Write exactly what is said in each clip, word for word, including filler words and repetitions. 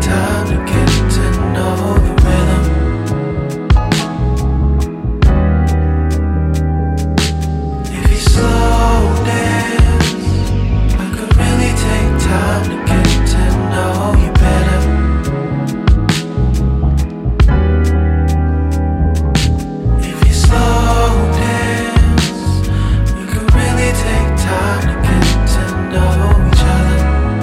time to get to know the rhythm. If you slow dance, I could really take time to get to know you better. If you slow dance, we could really take time to get to know each other.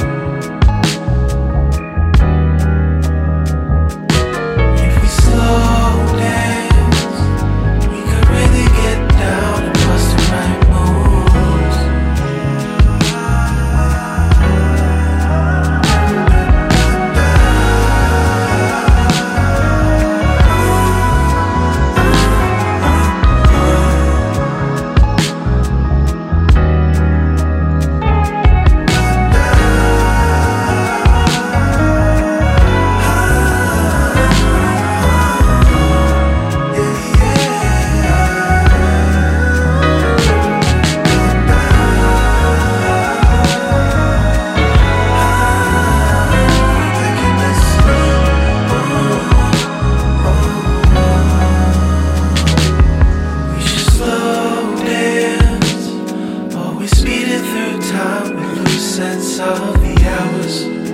If we slow dance, we could really get down and bust the right moves. We should slow dance, always speeding through time, we lose sense of the hours.